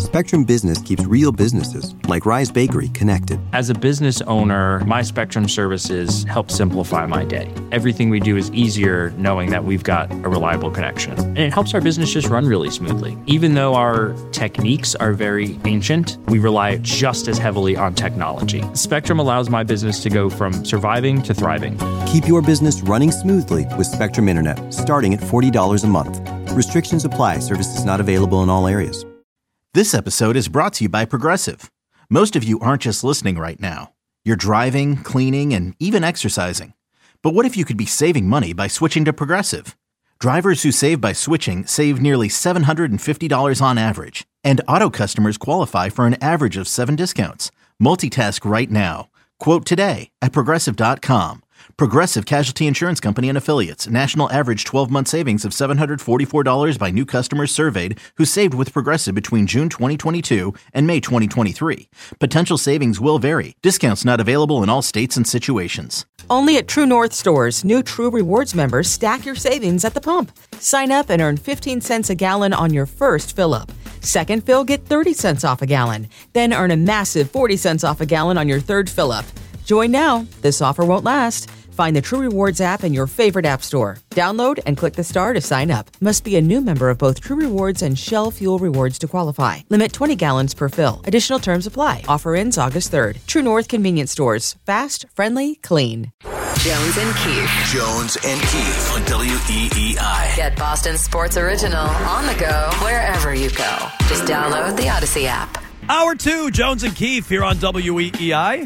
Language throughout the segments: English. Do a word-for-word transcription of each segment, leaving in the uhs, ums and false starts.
Spectrum Business keeps real businesses, like Rise Bakery, connected. As a business owner, my Spectrum services help simplify my day. Everything we do is easier knowing that we've got a reliable connection. And it helps our business just run really smoothly. Even though our techniques are very ancient, we rely just as heavily on technology. Spectrum allows my business to go from surviving to thriving. Keep your business running smoothly with Spectrum Internet, starting at forty dollars a month. Restrictions apply. Services not available in all areas. This episode is brought to you by Progressive. Most of you aren't just listening right now. You're driving, cleaning, and even exercising. But what if you could be saving money by switching to Progressive? Drivers who save by switching save nearly seven hundred fifty dollars on average. And auto customers qualify for an average of seven discounts. Multitask right now. Quote today at Progressive dot com. Progressive Casualty Insurance Company and Affiliates. National average twelve-month savings of seven hundred forty-four dollars by new customers surveyed who saved with Progressive between June twenty twenty-two and May twenty twenty-three. Potential savings will vary. Discounts not available in all states and situations. Only at True North stores, new True Rewards members stack your savings at the pump. Sign up and earn fifteen cents a gallon on your first fill-up. Second fill, get thirty cents off a gallon. Then earn a massive forty cents off a gallon on your third fill-up. Join now. This offer won't last. Find the True Rewards app in your favorite app store. Download and click the star to sign up. Must be a new member of both True Rewards and Shell Fuel Rewards to qualify. Limit twenty gallons per fill. Additional terms apply. Offer ends August third. True North Convenience Stores. Fast, friendly, clean. Jones and Keith. Jones and Keith on W E E I. Get Boston Sports Original on the go wherever you go. Just download the Odyssey app. Hour two, Jones and Keith here on W E E I.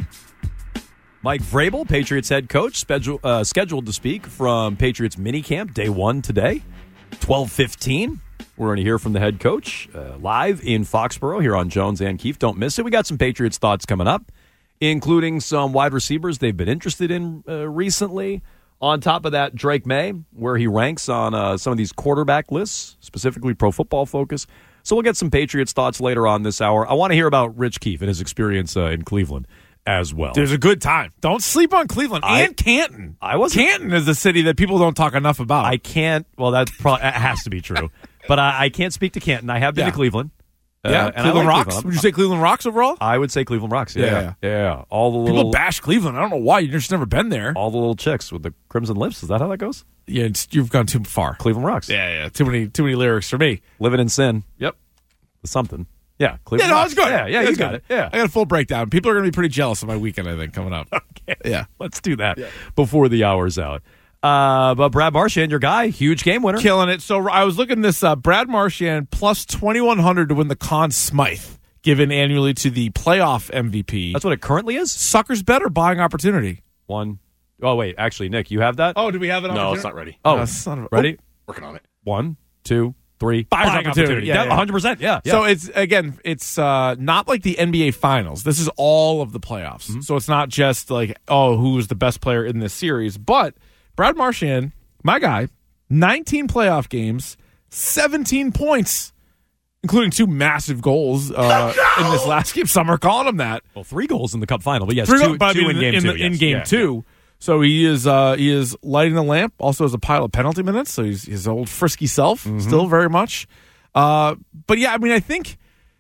Mike Vrabel, Patriots head coach, schedule, uh, scheduled to speak from Patriots minicamp day one today, twelve fifteen. We're going to hear from the head coach uh, live in Foxborough here on Jones and Keith. Don't miss it. We got some Patriots thoughts coming up, including some wide receivers they've been interested in uh, recently. On top of that, Drake May, where he ranks on uh, some of these quarterback lists, specifically Pro Football Focus. So we'll get some Patriots thoughts later on this hour. I want to hear about Rich Keefe and his experience uh, in Cleveland as well. There's a good time. Don't sleep on Cleveland I, and Canton. I was Canton is a city that people don't talk enough about. I can't. Well, that's probably that has to be true. But I, I can't speak to Canton. I have been yeah. to Cleveland. Yeah, uh, and Cleveland I like Rocks. Cleveland. Would you say Cleveland Rocks overall? I would say Cleveland Rocks. Yeah, yeah, yeah. yeah. All the little people bash Cleveland. I don't know why. You've just never been there. All the little chicks with the crimson lips. Is that how that goes? Yeah, it's, you've gone too far. Cleveland Rocks. Yeah, yeah. Too many, too many lyrics for me. Living in sin. Yep. Something. Yeah, Cleveland yeah, no, Rocks. it's good. Yeah, yeah, That's you got good. it. Yeah, I got a full breakdown. People are going to be pretty jealous of my weekend, I think, coming up. Okay, yeah, let's do that yeah. before the hour's out. Uh, but Brad Marchand, your guy, huge game winner, killing it. So I was looking this up. Brad Marchand plus twenty-one hundred to win the Conn Smythe, given annually to the playoff M V P. That's what it currently is. Sucker's better buying opportunity. One. Oh wait, actually, Nick, you have that? Oh, do we have it? No, it's not ready. Oh, no, son of a, ready? Oh. Working on it. One, two. Three buyer's buying opportunity, opportunity. Yeah, yeah, yeah. one hundred percent. Yeah, yeah. So it's again, it's uh, not like the N B A Finals. This is all of the playoffs. Mm-hmm. So it's not just like, oh, who's the best player in this series. But Brad Marchand, my guy, nineteen playoff games, seventeen points, including two massive goals uh, in this last game. Some are calling him that. Well, three goals in the Cup final, but yes, three two, goals, two in, in, game in, two. The, in yes. game yeah, two. Yeah. So he is uh, he is lighting the lamp. Also has a pile of penalty minutes. So he's his old frisky self, mm-hmm. still very much. Uh, but yeah, I mean, I think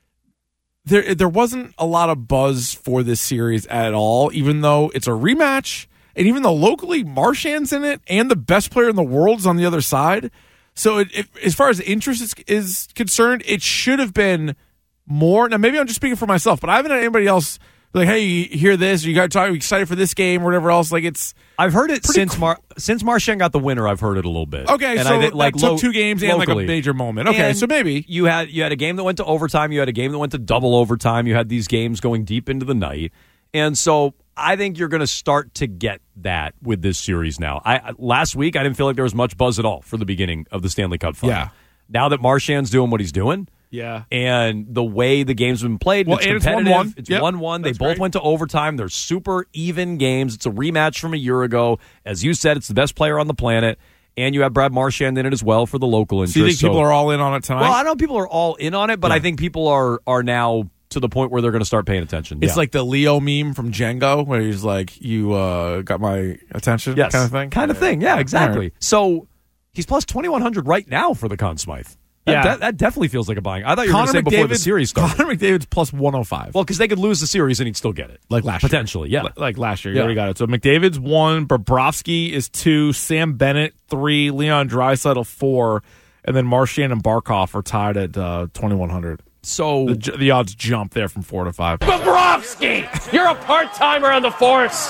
there there wasn't a lot of buzz for this series at all, even though it's a rematch, and even though locally Marchand's in it, and the best player in the world is on the other side. So it, it, as far as interest is, is concerned, it should have been more. Now, maybe I'm just speaking for myself, but I haven't had anybody else like, hey, you hear this? You got talk, excited for this game or whatever else? Like it's. I've heard it since cr- Mar- since Marchand got the winner. I've heard it a little bit. Okay, and so I did, like that took lo- two games and locally. like a major moment. Okay, and so maybe you had you had a game that went to overtime. You had a game that went to double overtime. You had these games going deep into the night, and so I think you're going to start to get that with this series now. I last week I didn't feel like there was much buzz at all for the beginning of the Stanley Cup final. Yeah. Now that Marchand's doing what he's doing. Yeah. And the way the game's been played, well, it's and competitive. It's one one. It's yep. one one. They That's both great. went to overtime. They're super even games. It's a rematch from a year ago. As you said, it's the best player on the planet. And you have Brad Marchand in it as well for the local interest. So you think so, people are all in on it tonight? Well, I don't know if people are all in on it, but yeah. I think people are are now to the point where they're going to start paying attention. It's yeah. like the Leo meme from Django where he's like, you uh, got my attention yes. kind of thing? Kind of thing, yeah, exactly. Right. So he's plus twenty-one hundred right now for the Conn Smythe. That, Yeah. that, that definitely feels like a buying. I thought you were going to say before the series started. Connor McDavid's plus one oh five. Well, because they could lose the series and he'd still get it. Like last Potentially, year. yeah. Potentially, yeah. Like last year. Yeah. You already got it. So McDavid's one, Bobrovsky is two, Sam Bennett three, Leon Draisaitl four, and then Marchand and Barkov are tied at uh, twenty-one hundred. So the, the odds jump there from four to five. Bobrovsky, you're a part-timer on the force.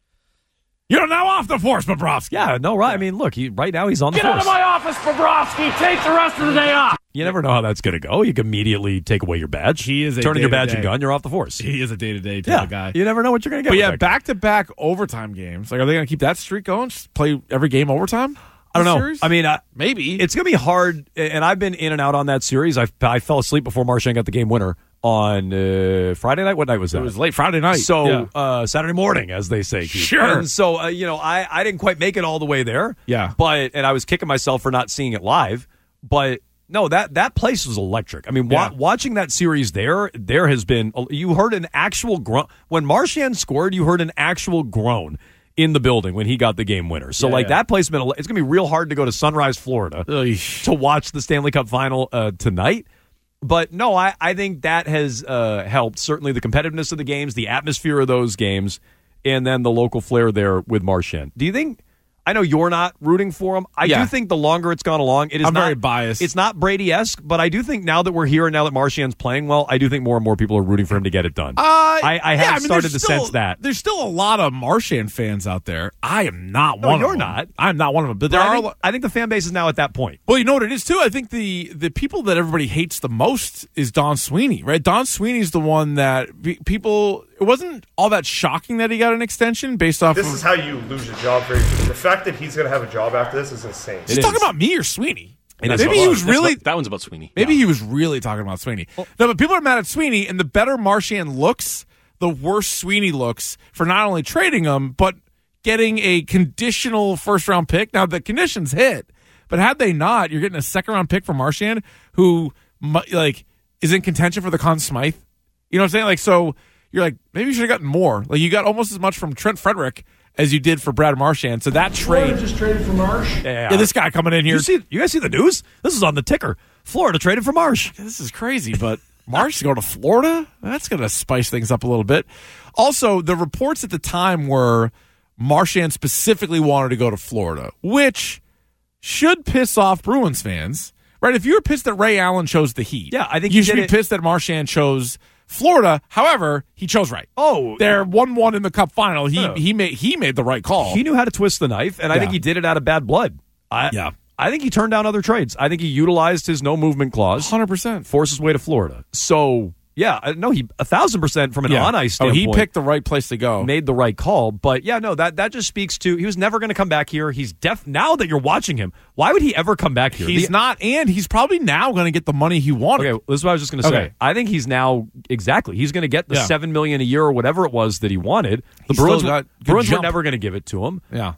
You're now off the force, Bobrovsky. Yeah, no, right. I mean, look, he right now he's on the Get force. out of my office, Bobrovsky. Take the rest of the day off. You never know how that's going to go. You can immediately take away your badge. He is a turn in your badge day-to-day. and gun. You're off the force. He is a day-to-day type Yeah, of guy. you never know what you're going to get. But with yeah, that guy. back-to-back overtime games. Like, are they going to keep that streak going? Just play every game overtime? I don't know. Series? I mean, I, maybe it's going to be hard. And I've been in and out on that series. I I fell asleep before Marchand got the game winner on uh, Friday night. What night was that? It was late Friday night. So yeah. uh, Saturday morning, as they say. Keith. Sure. And so uh, you know, I I didn't quite make it all the way there. Yeah. But and I was kicking myself for not seeing it live. But no, that that place was electric. I mean, wa- Yeah. watching that series there, there has been you heard an actual groan when Marchand scored. You heard an actual groan in the building when he got the game winner. So Yeah, like yeah. that place has been. It's going to be real hard to go to Sunrise, Florida, Ugh. to watch the Stanley Cup final uh, tonight. But no, I, I think that has uh, helped. Certainly the competitiveness of the games, the atmosphere of those games, and then the local flair there with Marchand. Do you think? I know you're not rooting for him. I Yeah. do think the longer it's gone along, it is I'm not, very biased. It's not Brady-esque, but I do think now that we're here and now that Marchand's playing well, I do think more and more people are rooting for him to get it done. Uh, I, I yeah, have mean, started there's to still- sense that. There's still a lot of Marchand fans out there. I am not No, one you're of them. not. I'm not one of them. But But there I, are. think, a lo- I think the fan base is now at that point. Well, you know what it is too. I think the the people that everybody hates the most is Don Sweeney, right? Don Sweeney's the one that be, people. It wasn't all that shocking that he got an extension based off. This of, is how you lose your job very quickly. The fact that he's going to have a job after this is insane. He's It talking is. about me or Sweeney. It is. Maybe he was That's really. about- that one's about Sweeney. Maybe he was really talking about Sweeney. No, but people are mad at Sweeney, and the better Marchand looks, the worse Sweeney looks for not only trading him, but getting a conditional first round pick. Now, the conditions hit, but had they not, you're getting a second round pick for Marchand, who mu- like is in contention for the Conn Smythe. You know what I'm saying? Like, so you're like, maybe you should have gotten more. Like, you got almost as much from Trent Frederick as you did for Brad Marchand. So that trade. just traded for Marsh. Yeah, Yeah, this guy coming in here. You see, you guys see the news? This is on the ticker. Florida traded for Marsh. This is crazy, but Marsh to go to Florida? That's going to spice things up a little bit. Also, the reports at the time were Marchand specifically wanted to go to Florida, which should piss off Bruins fans, right? If you were pissed that Ray Allen chose the Heat, Yeah, I think you he should did be it- pissed that Marchand chose Florida. However, he chose right. Oh, They're one one in the Cup final. He No. he made he made the right call. he knew how to twist the knife, and I think Yeah. he did it out of bad blood. I, Yeah. I think he turned down other trades. I think he utilized his no movement clause, one hundred percent. forced his way to Florida. So yeah, I- no, he a thousand percent from an on ice Oh, standpoint. he picked the right place to go. made the right call. But yeah, no, that that just speaks to he was never going to come back here. He's def now that you're watching him. Why would he ever come back here? He's The- not, and he's probably now going to get the money he wanted. Okay, this is what I was just going to say. Okay. I think he's now exactly. He's going to get the Yeah. seven million a year or whatever it was that he wanted. The He's still Bruins, got good Bruins were jump. never going to give it to him. Yeah.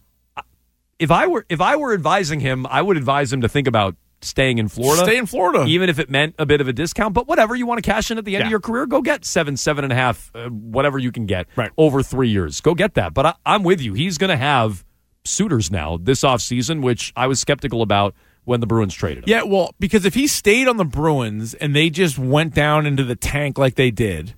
If I were if I were advising him, I would advise him to think about staying in Florida. Stay in Florida. even if it meant a bit of a discount. But whatever, you want to cash in at the end Yeah. of your career, go get seven, seven and a half, uh, whatever you can get Right. over three years. Go get that. But I, I'm with you. He's going to have suitors now this offseason, which I was skeptical about when the Bruins traded him. Yeah, well, because if he stayed on the Bruins and they just went down into the tank like they did,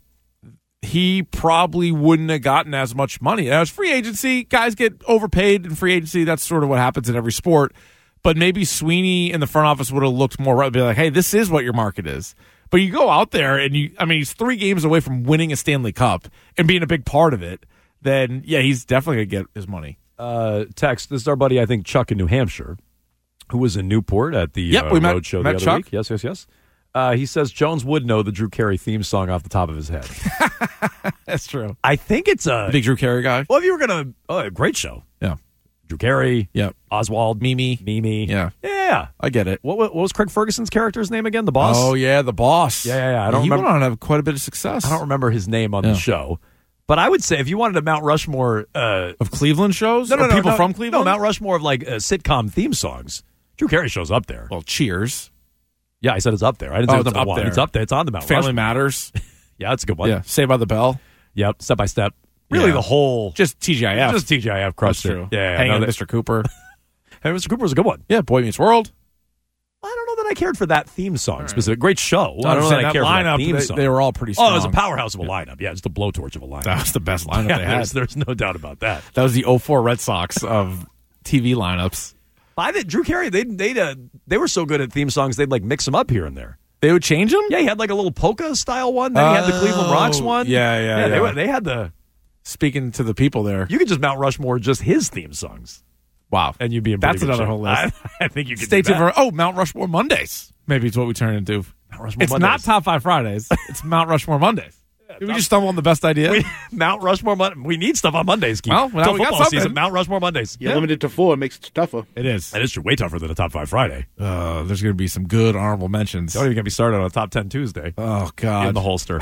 he probably wouldn't have gotten as much money. Now, it's free agency. Guys get overpaid in free agency. That's sort of what happens in every sport. But maybe Sweeney in the front office would have looked more right, be like, hey, this is what your market is. But you go out there and you, I mean, he's three games away from winning a Stanley Cup and being a big part of it. Then, yeah, he's definitely going to get his money. Uh, text, this is our buddy, I think, Chuck in New Hampshire, who was in Newport at the Yep, uh, we met- road show the met other Chuck. week. Yes, yes, yes. Uh, he says Jones would know the Drew Carey theme song off the top of his head. That's true. I think it's a Big Drew Carey guy. Well, if you were gonna, oh, a great show. Yeah. Drew Carey, Yeah. Oswald, Mimi. Mimi, Yeah. yeah. I get it. What, what was Craig Ferguson's character's name again? The boss. Oh, yeah, the boss. Yeah, yeah, yeah. I don't he remember- went on to have quite a bit of success. I don't remember his name on Yeah. the show, but I would say if you wanted a Mount Rushmore uh, Of Cleveland shows? no, no, Or no, people no, from no, Cleveland? Mount Rushmore of like uh, sitcom theme songs. Drew Carey shows up there. Well, Cheers. Yeah, I said it's up there. I didn't say Oh, it was it's number up one. there. It's up there. It's on the Mount Family Rushmore. Matters. Yeah, that's a good one. Yeah. Saved by the Bell. Yep. Step by step. Really, Yeah. the whole Just T G I F. just T G I F crushed That's it. true. Yeah, yeah, Hanging no, with that- Mister Cooper. Hey, Mister Cooper was a good one. Yeah, Boy Meets World. I don't know that I cared for that theme song right. specific. Great show. So I don't know that, that I cared lineup, for that theme they, song. They were all pretty strong. Oh, it was a powerhouse of a yeah. lineup. Yeah, it's the blowtorch of a lineup. That was the best lineup yeah, they had. There's, there's no doubt about that. That was the oh four Red Sox of T V lineups. I think Drew Carey, they they uh, they were so good at theme songs, they'd like mix them up here and there. They would change them? Yeah, he had like a little polka style one. Then he had the Cleveland Rocks one. Yeah, yeah, yeah. yeah. They, were, they had the... Speaking to the people there. You could just Mount Rushmore just his theme songs. Wow. And you'd be in That's pretty good another shape. whole list. I, I think you could Stay do tuned that. for, oh, Mount Rushmore Mondays. Maybe it's what we turn into. Mount Rushmore it's Mondays. not Top five Fridays. It's Mount Rushmore Mondays. Yeah, Did we just stumble on the best idea? We, Mount Rushmore Mondays. We need stuff on Mondays, Keith. Well, well Until we got football something. season, Mount Rushmore Mondays. You're yeah. limited to four. It makes it tougher. It is. That is true. Way tougher than a Top five Friday. Uh, there's going to be some good honorable mentions. Don't even get me started on a Top ten Tuesday. Oh, God. In the holster.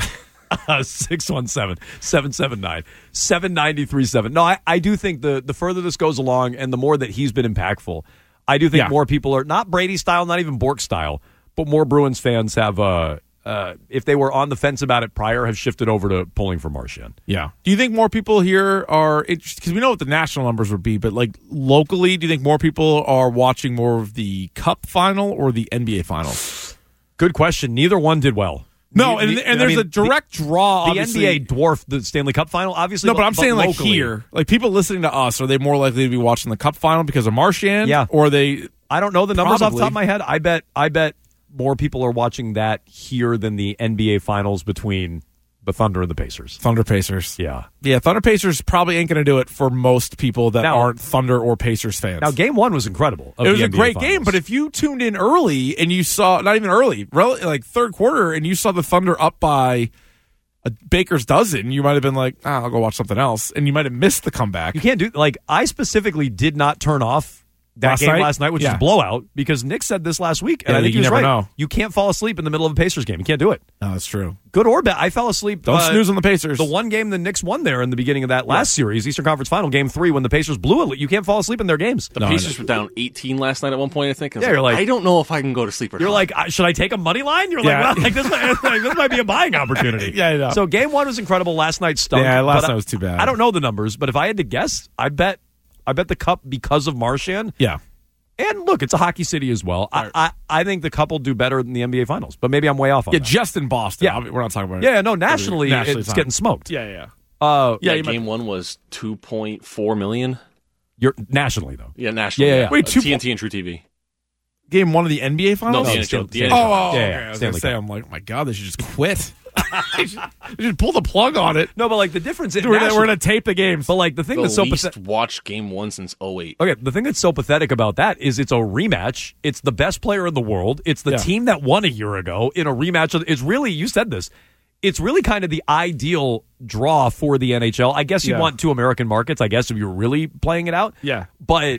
six one seven, seven seven nine, seven nine three seven. No, I, I do think the, the further this goes along and the more that he's been impactful, I do think yeah. more people are, not Brady style, not even Bork style, but more Bruins fans have, uh, uh, if they were on the fence about it prior, have shifted over to pulling for Marchand. Yeah. Do you think more people here are, because we know what the national numbers would be, but like locally, do you think more people are watching more of the Cup final or the N B A finals? Good question. Neither one did well. No, the, and, the, and there's I mean, a direct the, draw. The N B A dwarfed the Stanley Cup final, obviously. No, but, but I'm but saying like locally. here, like people listening to us, are they more likely to be watching the Cup final because of Marchand? Yeah. Or are they? I don't know the numbers probably. off the top of my head. I bet. I bet more people are watching that here than the N B A finals between the Thunder and the Pacers. Thunder Pacers. Yeah. Yeah, Thunder Pacers probably ain't going to do it for most people that now, aren't Thunder or Pacers fans. Now, game one was incredible. It was a N B A great finals. game, but if you tuned in early and you saw, not even early, rel- like third quarter, and you saw the Thunder up by a baker's dozen, you might have been like, ah, I'll go watch something else, and you might have missed the comeback. You can't do, like, I specifically did not turn off that last game night? last night, which yeah. is a blowout, because Nick said this last week, and yeah, I think you he was never right. know. You can't fall asleep in the middle of a Pacers game. You can't do it. No, that's true. Good or bad. I fell asleep. Don't uh, snooze on the Pacers. The one game the Knicks won there in the beginning of that last yeah. series, Eastern Conference Final, game three, when the Pacers blew it. You can't fall asleep in their games. The no, Pacers were down eighteen last night at one point, I think. I yeah, like, you're like, I don't know if I can go to sleep or You're not. like, should I take a money line? You're yeah. like, well, like, this, might, like, this might be a buying opportunity. yeah, I know. So game one was incredible. Last night stunk. Yeah, last night I, was too bad. I don't know the numbers, but if I had to guess, I bet I bet the Cup because of Marchand. Yeah. And look, it's a hockey city as well. I, I I think the Cup will do better than the N B A Finals, but maybe I'm way off on yeah, that. just in Boston. Yeah. We're not talking about it. Yeah, no, nationally, nationally it's time. getting smoked. Yeah, yeah. Uh, yeah, yeah game might... one was two point four million. You're nationally though. Yeah, nationally. Yeah, yeah. yeah. Wait, two T N T and True T V. Game one of the N B A finals? No, the oh, N H L. the The oh, N H L. oh, okay. Yeah, yeah, I was Stanley gonna say, Cup. I'm like, oh my god, they should just quit. they, should, they should pull the plug on it. No, but like the difference, Dude, we're, gonna, we're gonna tape the games. But like the thing the that's so least pathetic. watched game one since oh eight. Okay, the thing that's so pathetic about that is it's a rematch. It's the best player in the world. It's the Yeah. team that won a year ago in a rematch. It's really, you said this. It's really kind of the ideal draw for the N H L. I guess you Yeah. want two American markets, I guess, if you're really playing it out. Yeah. But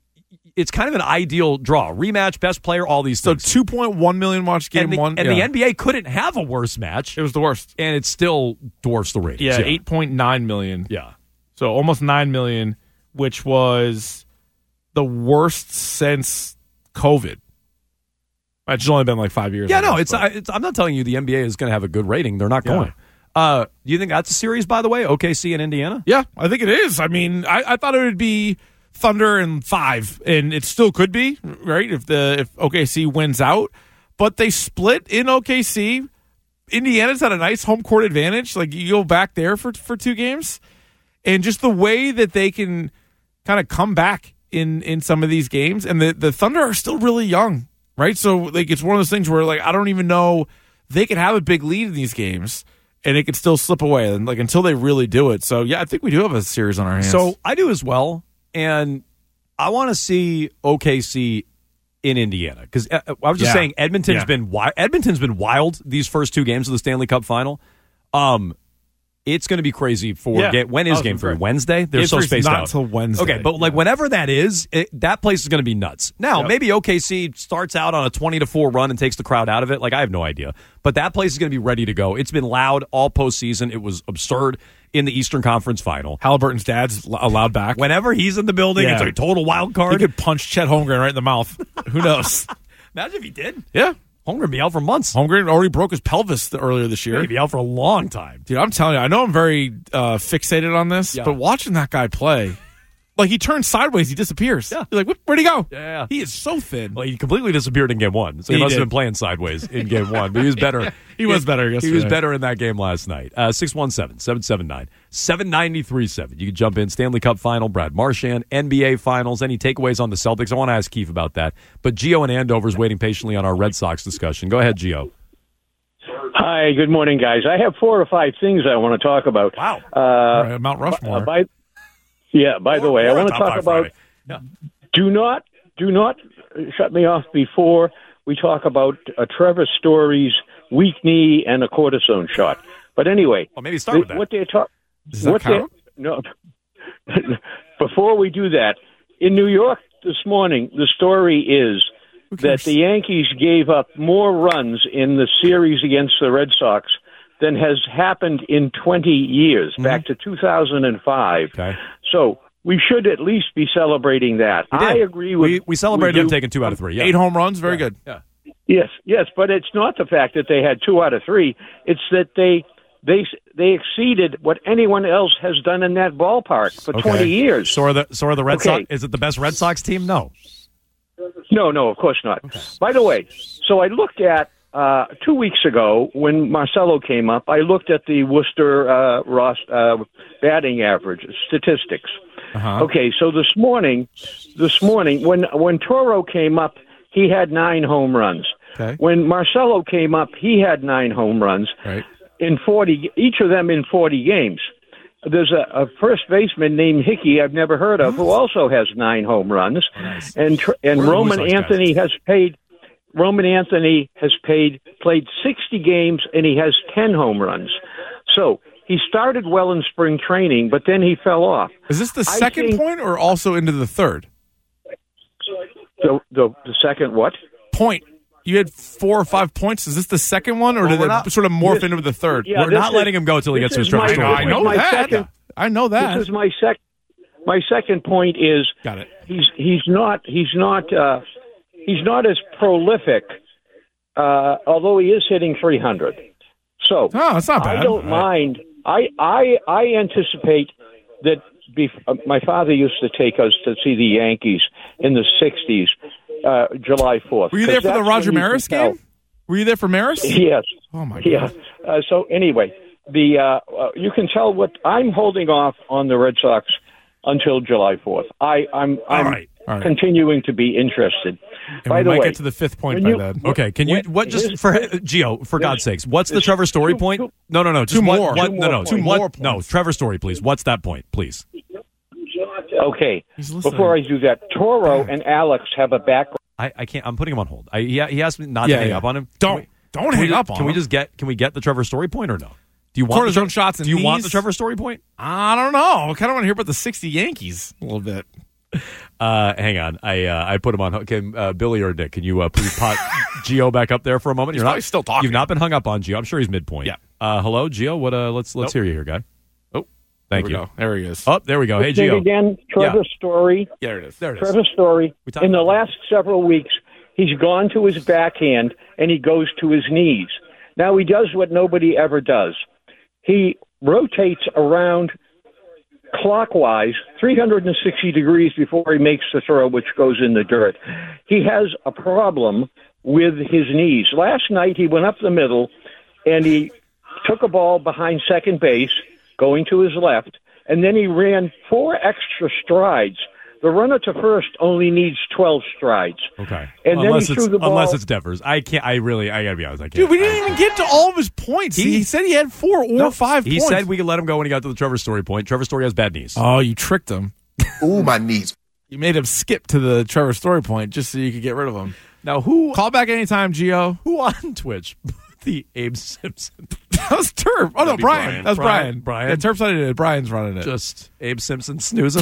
it's kind of an ideal draw. Rematch, best player, all these So things. two point one million watch game and the, one. And yeah. the N B A couldn't have a worse match. It was the worst. And it still dwarfs the ratings. Yeah, eight point nine million. Yeah. So almost nine million, which was the worst since COVID. It's only been like five years. Yeah, I no, guess, it's, but- it's. I'm not telling you the N B A is going to have a good rating. They're not Yeah. going. Uh, do you think that's a series, by the way? O K C and Indiana? Yeah, I think it is. I mean, I, I thought it would be Thunder and five, and it still could be, right? If the if O K C wins out, but they split in O K C. Indiana's had a nice home court advantage. Like you go back there for for two games, and just the way that they can kind of come back in in some of these games, and the the Thunder are still really young, right? So like it's one of those things where like I don't even know they could have a big lead in these games. And it could still slip away, and like until they really do it. So yeah, I think we do have a series on our hands. So I do as well, and I want to see O K C in Indiana because uh, I was just Yeah. saying Edmonton's Yeah. been wi- Edmonton's been wild these first two games of the Stanley Cup Final. Um, it's going to be crazy for Yeah. ga- when is Oh, game three? great. Wednesday? They're Game so three's spaced not out until Wednesday. Okay, but like Yeah. whenever that is, it, that place is going to be nuts. Now Yep. maybe O K C starts out on a twenty to four run and takes the crowd out of it. Like I have no idea, but that place is going to be ready to go. It's been loud all postseason. It was absurd in the Eastern Conference Final. Halliburton's dad's l- allowed back. Whenever he's in the building, Yeah. it's a total wild He card. could punch Chet Holmgren right in the mouth. Who knows? Imagine if he did. Yeah. Holmgren be out for months. Holmgren already broke his pelvis the, earlier this year. He'd be out for a long time. Dude, I'm telling you, I know I'm very uh, fixated on this, Yeah. but watching that guy play, Like, he turns sideways, he disappears. Yeah. You're like, where'd he go? Yeah. He is so thin. Well, he completely disappeared in game one, so he, He must did. have been playing sideways in game one. But he was better. He was better He was yesterday. better in that game last night. Uh, six one seven, seven seven nine, seven nine three seven. You can jump in. Stanley Cup final, Brad Marchand, N B A finals. Any takeaways on the Celtics? I want to ask Keith about that. But Gio in Andover is waiting patiently on our Red Sox discussion. Go ahead, Gio. Hi, good morning, guys. I have four or five things I want to talk about. Wow. Uh, Right, Mount Rushmore. Uh, by, yeah, by the way, I We're want to on talk Top about Five Friday. do not do not shut me off before we talk about uh, Trevor Story's weak knee and a cortisone shot. But anyway, well, maybe start with that. What they're talking. Does that What they count? no. Before we do that, in New York this morning, the story is that the Yankees gave up more runs in the series against the Red Sox than has happened in twenty years, Mm-hmm. back to two thousand five. Okay. So we should at least be celebrating that. We did. I agree with We, we celebrated we him do. taking two out of three. Yeah. Eight home runs, very Yeah. good. Yeah. Yes, yes, but it's not the fact that they had two out of three. It's that they they they exceeded what anyone else has done in that ballpark for Okay. twenty years. So are the so are the Red Okay. Sox? Is it the best Red Sox team? No. No, no, of course not. By the way, so I looked at uh, two weeks ago when Marcelo came up. I looked at the Worcester uh, Ross uh, batting average statistics. Uh-huh. Okay, so this morning, this morning when when Toro came up, he had nine home runs. Okay. When Marcelo came up, he had nine home runs Right. in forty, each of them in forty games. There's a, a first baseman named Hickey I've never heard of who also has nine home runs, and tr- and Where are the Roman Blue Sox guys? Anthony has paid. Roman Anthony has paid played sixty games and he has ten home runs. So he started well in spring training, but then he fell off. Is this the I second think- point or also into the third? The the, the second what? Point. You had four or five points. Is this the second one, or Well, did we're it not- sort of morph this- into the third? Yeah, We're this not is- letting him go till he this gets to his is Trevor my- Story. I know my that. second- I know that. This is my sec. My second point is Got it. he's he's not he's not uh, he's not as prolific, uh, although he is hitting three hundred. So Oh, that's not bad. I don't mind. I I I anticipate that. Bef- uh, my father used to take us to see the Yankees in the sixties, uh, July fourth. Were you there for the Roger Maris game? Were you there for Maris? Yes. Oh my god. Yeah. Uh, so anyway, the uh, uh, you can tell what I'm holding off on the Red Sox until July fourth. I, I'm I'm All right. All right. continuing to be interested. And By we the might way, get to the fifth point when by you- then. Okay, can you When- what just his- for Gio, for God's sakes, what's the there's Trevor Story two- point? two- No, no, no, just two what, more. what Two no, no, more two points. what, More no, points. Trevor Story, please. What's that point, please? Okay. He's listening. Before I do that, Toro and Alex have a background. I, I can't. I'm putting him on hold. I, he, he asked me not Yeah, to hang yeah. up on him. Don't- Can we- don't can hang we just- up on Can we him. just get? Can we get the Trevor Story point or no? Do you want the Cortisone Trevor- shots and Do you want the knees? Trevor Story point? I don't know. I kind of want to hear about the sixty Yankees a little bit. Uh, hang on. I uh, I put him on. Can uh, Billy or Nick? Can you uh, please pot Gio back up there for a moment? He's You're not probably still talking. You've not been hung up on Gio. I'm sure he's midpoint. Yeah. Uh, hello, Gio. What? Uh, let's let's Nope. hear you here, guy. Oh, Thank there you. we go. There he is. Oh, there we go. Hey, Say it Gio. again, Trevor Yeah. Story. There it is. There it is. Trevor Story. We talked In the about last several weeks, he's gone to his backhand and he goes to his knees. Now he does what nobody ever does. He rotates around clockwise three hundred sixty degrees before he makes the throw, which goes in the dirt. He has a problem with his knees. Last night he went up the middle and he took a ball behind second base, going to his left, and then he ran four extra strides. The runner to first only needs twelve strides. Okay. And then unless he it's threw the ball. unless it's Devers. I can't. I really. I gotta be honest. I can't. Dude, we I- didn't even get to all of his points. He, he said he had four or No, five He points. said we could let him go when he got to the Trevor Story point. Trevor Story has bad knees. Oh, you tricked him. Ooh, my knees. You made him skip to the Trevor Story point just so you could get rid of him. Now who Call back anytime, Gio. who on Twitch? The Abe Simpson. That was Turp. Oh, no, That'd be Brian. Brian. That was Brian. Brian. Brian. Yeah, Turp's not in it. Brian's running it. Just Abe Simpson snoozing.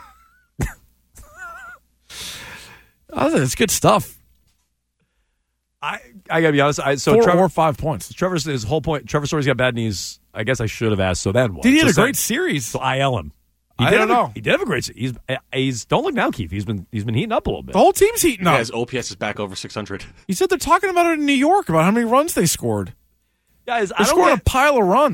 Oh, it's good stuff. I I gotta be honest. I so Four Trevor or five points. Trevor's his whole point. Trevor Story's got bad knees. I guess I should have asked. So then what? Did he had So a say- great series? So I L him. He I did don't have a- know. He did have a great. se- He's he's don't look now, Keith. He's been he's been heating up a little bit. The whole team's heating Yeah, up. his O P S is back over six hundred. He said they're talking about it in New York about how many runs they scored. Guys, They I don't scored get, a pile of runs.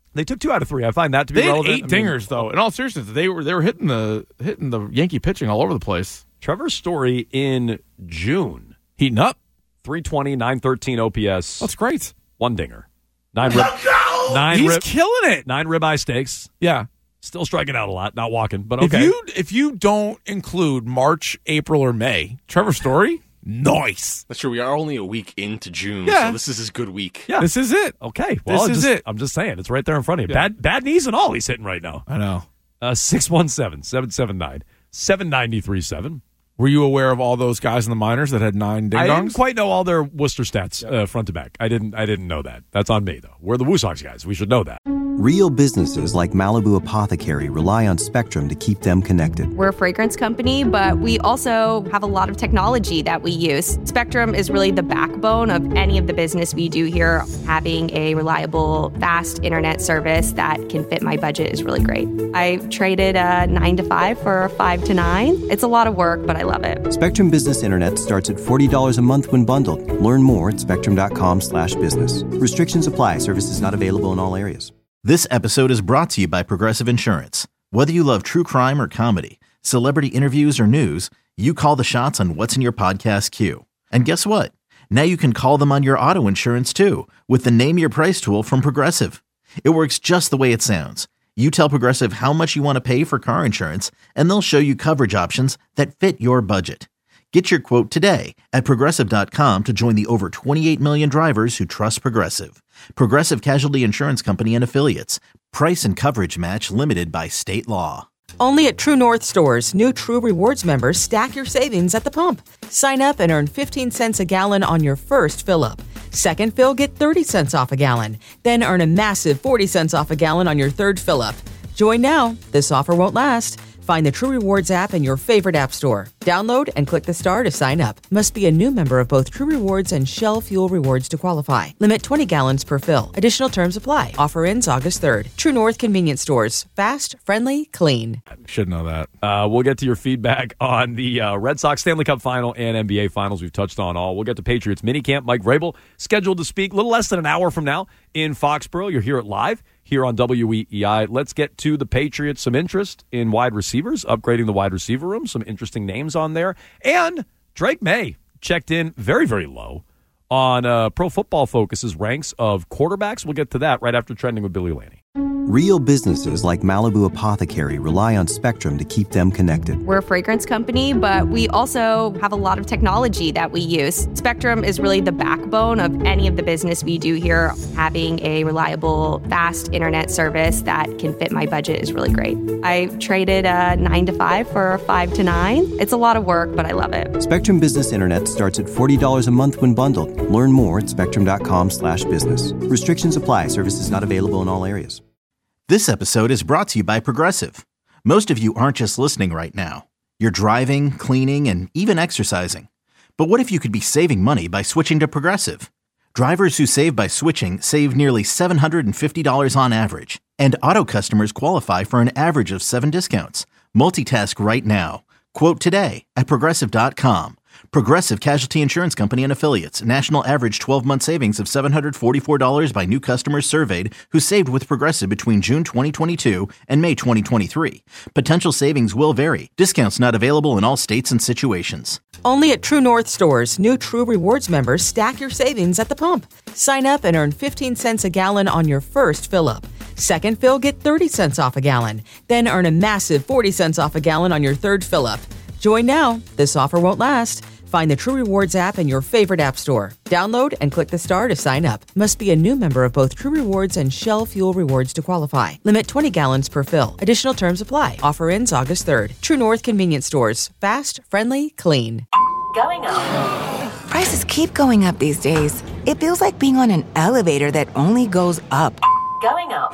They took two out of three. I find that to be They had relevant. eight I mean, dingers, though. In all seriousness, they were they were hitting the hitting the Yankee pitching all over the place. Trevor Story in June. Heating up. three twenty, nine thirteen O P S. That's great. One dinger. Nine rib, nine He's rib, killing it. Nine ribeye steaks. Yeah. Still striking out a lot, not walking, but okay. If you if you don't include March, April, or May, Trevor Story, nice. That's true. We are only a week into June, Yeah. so this is his good week. Yeah. This is it. Okay. Well, This I'm is just, it. I'm just saying. It's right there in front of you. Yeah. Bad bad knees and all he's hitting right now. I know. Uh, six one seven, seven seven nine, seven nine three seven. Were you aware of all those guys in the minors that had nine ding I didn't dongs? quite know all their Worcester stats uh, front to back. I didn't I didn't know that. That's on me, though. We're the Woo Sox guys. We should know that. Real businesses like Malibu Apothecary rely on Spectrum to keep them connected. We're a fragrance company, but we also have a lot of technology that we use. Spectrum is really the backbone of any of the business we do here. Having a reliable, fast internet service that can fit my budget is really great. I traded a nine to five for a five to nine. It's a lot of work, but I love it. Spectrum Business Internet starts at forty dollars a month when bundled. Learn more at spectrum.com slash business. Restrictions apply. Services not available in all areas. This episode is brought to you by Progressive Insurance. Whether you love true crime or comedy, celebrity interviews or news, you call the shots on what's in your podcast queue. And guess what? Now you can call them on your auto insurance too with the Name Your Price tool from Progressive. It works just the way it sounds. You tell Progressive how much you want to pay for car insurance, and they'll show you coverage options that fit your budget. Get your quote today at Progressive dot com to join the over twenty-eight million drivers who trust Progressive. Progressive Casualty Insurance Company and Affiliates. Price and coverage match limited by state law. Only at True North stores, new True Rewards members stack your savings at the pump. Sign up and earn fifteen cents a gallon on your first fill-up. Second fill, get thirty cents off a gallon. Then earn a massive forty cents off a gallon on your third fill-up. Join now. This offer won't last. Find the True Rewards app in your favorite app store. Download and click the star to sign up. Must be a new member of both True Rewards and Shell Fuel Rewards to qualify. Limit twenty gallons per fill. Additional terms apply. Offer ends August third. True North Convenience Stores. Fast, friendly, clean. Should know that. Uh, we'll get to your feedback on the uh, Red Sox Stanley Cup Final and N B A Finals. We've touched on all. We'll get to Patriots minicamp. Mike Vrabel scheduled to speak a little less than an hour from now in Foxborough. You're here at live here on W E E I. Let's get to the Patriots. Some interest in wide receivers, upgrading the wide receiver room. Some interesting names on there. And Drake May checked in very, very low on uh, Pro Football Focus's ranks of quarterbacks. We'll get to that right after Trending with Billy Laney. Real businesses like Malibu Apothecary rely on Spectrum to keep them connected. We're a fragrance company, but we also have a lot of technology that we use. Spectrum is really the backbone of any of the business we do here. Having a reliable, fast internet service that can fit my budget is really great. I traded a nine to five for a five to nine. It's a lot of work, but I love it. Spectrum Business Internet starts at forty dollars a month when bundled. Learn more at spectrum.com slash business. Restrictions apply. Services not available in all areas. This episode is brought to you by Progressive. Most of you aren't just listening right now. You're driving, cleaning, and even exercising. But what if you could be saving money by switching to Progressive? Drivers who save by switching save nearly seven hundred fifty dollars on average. And auto customers qualify for an average of seven discounts. Multitask right now. Quote today at Progressive dot com. Progressive Casualty Insurance Company and Affiliates. National average twelve-month savings of seven hundred forty-four dollars by new customers surveyed who saved with Progressive between June twenty twenty-two and May twenty twenty-three. Potential savings will vary. Discounts not available in all states and situations. Only at True North stores, new True Rewards members stack your savings at the pump. Sign up and earn fifteen cents a gallon on your first fill-up. Second fill, get thirty cents off a gallon. Then earn a massive forty cents off a gallon on your third fill-up. Join now. This offer won't last. Find the True Rewards app in your favorite app store. Download and click the star to sign up. Must be a new member of both True Rewards and Shell Fuel Rewards to qualify. Limit twenty gallons per fill. Additional terms apply. Offer ends August third. True North Convenience Stores. Fast, friendly, clean. Going up. Prices keep going up these days. It feels like being on an elevator that only goes up. Going up.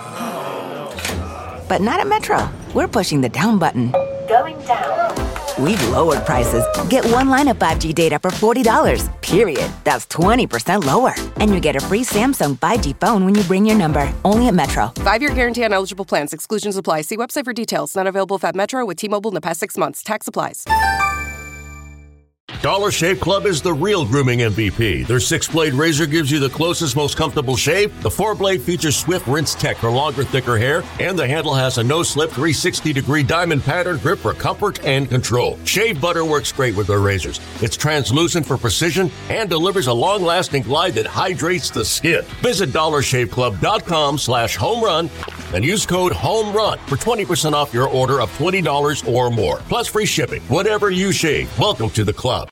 But not at Metro. We're pushing the down button. Going down. We've lowered prices. Get one line of five G data for forty dollars, period. That's twenty percent lower. And you get a free Samsung five G phone when you bring your number. Only at Metro. Five-year guarantee on eligible plans. Exclusions apply. See website for details. Not available at Metro with T-Mobile in the past six months. Tax applies. Dollar Shave Club is the real grooming M V P. Their six-blade razor gives you the closest, most comfortable shave. The four-blade features swift rinse tech for longer, thicker hair, and the handle has a no-slip three hundred sixty degree diamond pattern grip for comfort and control. Shave butter works great with their razors. It's translucent for precision and delivers a long-lasting glide that hydrates the skin. Visit dollar shave club dot com slash home run and use code HOMERUN for twenty percent off your order of twenty dollars or more. Plus free shipping. Whatever you shave, welcome to the club.